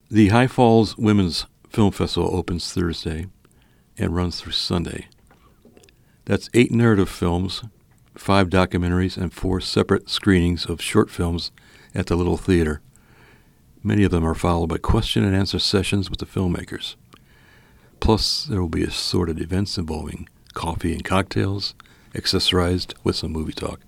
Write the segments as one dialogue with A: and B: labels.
A: The High Falls Women's Film Festival opens Thursday and runs through Sunday. That's 8 narrative films, 5 documentaries, and 4 separate screenings of short films at the Little Theater. Many of them are followed by question and answer sessions with the filmmakers. Plus, there will be assorted events involving coffee and cocktails, accessorized with some movie talk.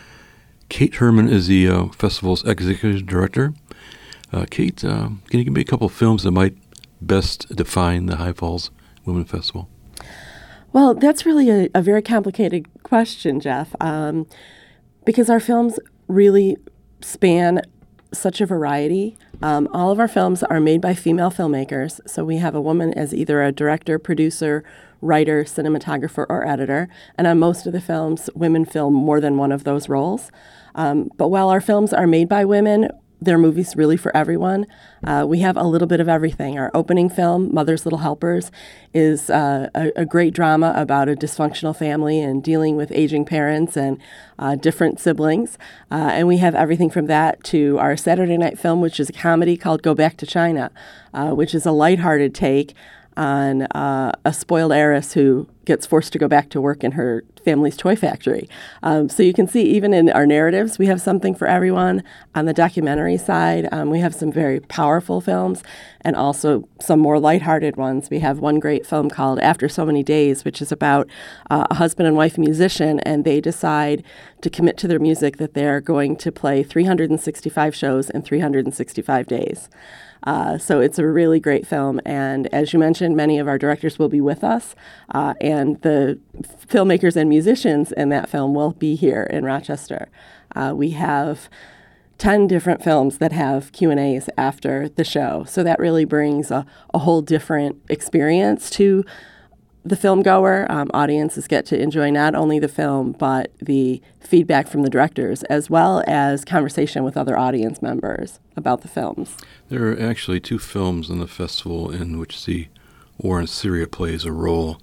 A: Kate Herman is the festival's executive director. Kate, can you give me a couple of films that might best define the High Falls Women Festival?
B: Well, that's really a very complicated question, Jeff, because our films really span such a variety. All of our films are made by female filmmakers, so we have a woman as either a director, producer, writer, cinematographer, or editor, and on most of the films, women film more than one of those roles. But while our films are made by women, they're movies really for everyone. We have a little bit of everything. Our opening film, Mother's Little Helpers, is a great drama about a dysfunctional family and dealing with aging parents and different siblings. And we have everything from that to our Saturday night film, which is a comedy called Go Back to China, which is a lighthearted take on a spoiled heiress who gets forced to go back to work in her family's toy factory. So you can see even in our narratives, we have something for everyone. On the documentary side, we have some very powerful films and also some more lighthearted ones. We have one great film called After So Many Days, which is about a husband and wife musician, and they decide to commit to their music that they're going to play 365 shows in 365 days. So it's a really great film. And as you mentioned, many of our directors will be with us. And the filmmakers and musicians in that film will be here in Rochester. We have 10 different films that have Q&As after the show. So that really brings a whole different experience to the film goer. Audiences get to enjoy not only the film, but the feedback from the directors, as well as conversation with other audience members about the films.
A: There are actually 2 films in the festival in which the war in Syria plays a role.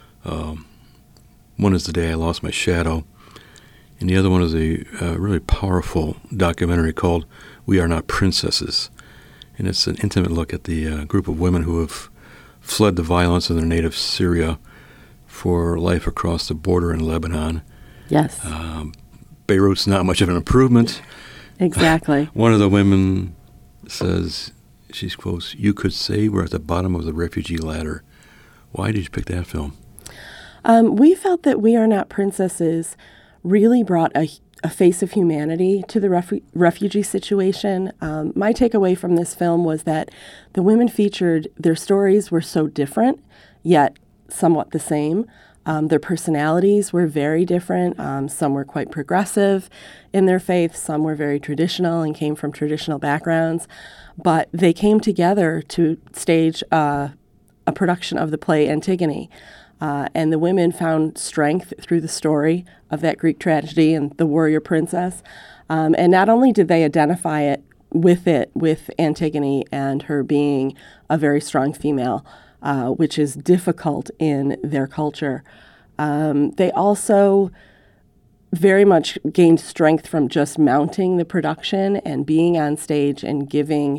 A: One is The Day I Lost My Shadow, and the other one is a really powerful documentary called We Are Not Princesses. And it's an intimate look at the group of women who have fled the violence in their native Syria for life across the border in Lebanon.
B: Yes.
A: Beirut's not much of an improvement.
B: Exactly.
A: One of the women says, she quotes, "You could say we're at the bottom of the refugee ladder." Why did you pick that film?
B: We felt that We Are Not Princesses really brought a face of humanity to the refugee situation. My takeaway from this film was that the women featured, their stories were so different, yet somewhat the same. Their personalities were very different. Some were quite progressive in their faith. Some were very traditional and came from traditional backgrounds. But they came together to stage a production of the play Antigone. And the women found strength through the story of that Greek tragedy and the warrior princess. And not only did they identify with Antigone and her being a very strong female, which is difficult in their culture, they also very much gained strength from just mounting the production and being on stage and giving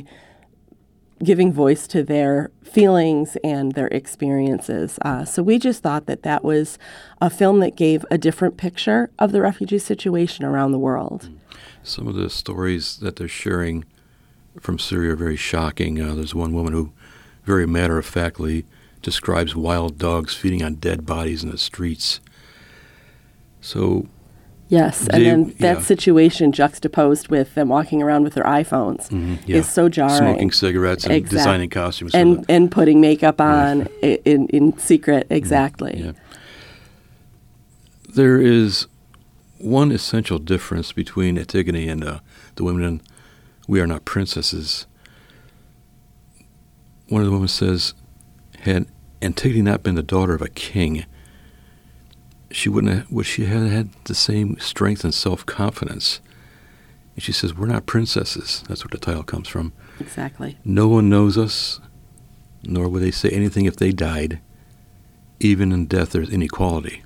B: voice to their feelings and their experiences. So we just thought that was a film that gave a different picture of the refugee situation around the world.
A: Some of the stories that they're sharing from Syria are very shocking. There's one woman who very matter-of-factly describes wild dogs feeding on dead bodies in the streets. So
B: yes, and then that situation juxtaposed with them walking around with their iPhones is so jarring.
A: Smoking cigarettes and designing costumes.
B: And putting makeup on in secret, exactly.
A: Yeah. There is one essential difference between Antigone and the women in We Are Not Princesses. One of the women says, had Antigone not been the daughter of a king, would she have had the same strength and self-confidence. And she says, we're not princesses. That's where the title comes from.
B: Exactly.
A: No one knows us, nor would they say anything if they died. Even in death, there's inequality.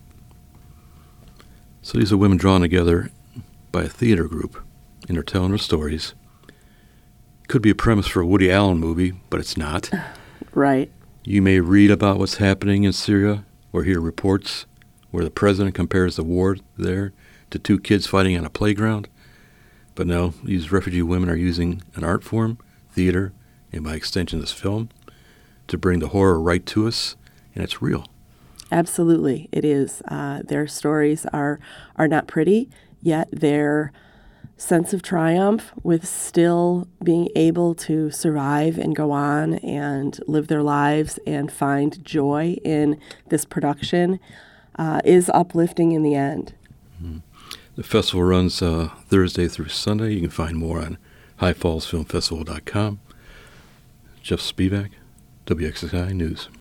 A: So these are women drawn together by a theater group, and they're telling their stories, could be a premise for a Woody Allen movie, but it's not.
B: Right.
A: You may read about what's happening in Syria or hear reports where the president compares the war there to two kids fighting on a playground. But no, these refugee women are using an art form, theater, and by extension this film, to bring the horror right to us, and it's real.
B: Absolutely, it is. Their stories are not pretty, yet their sense of triumph with still being able to survive and go on and live their lives and find joy in this production is uplifting in the end.
A: Mm-hmm. The festival runs Thursday through Sunday. You can find more on highfallsfilmfestival.com. Jeff Spivak, WXXI News.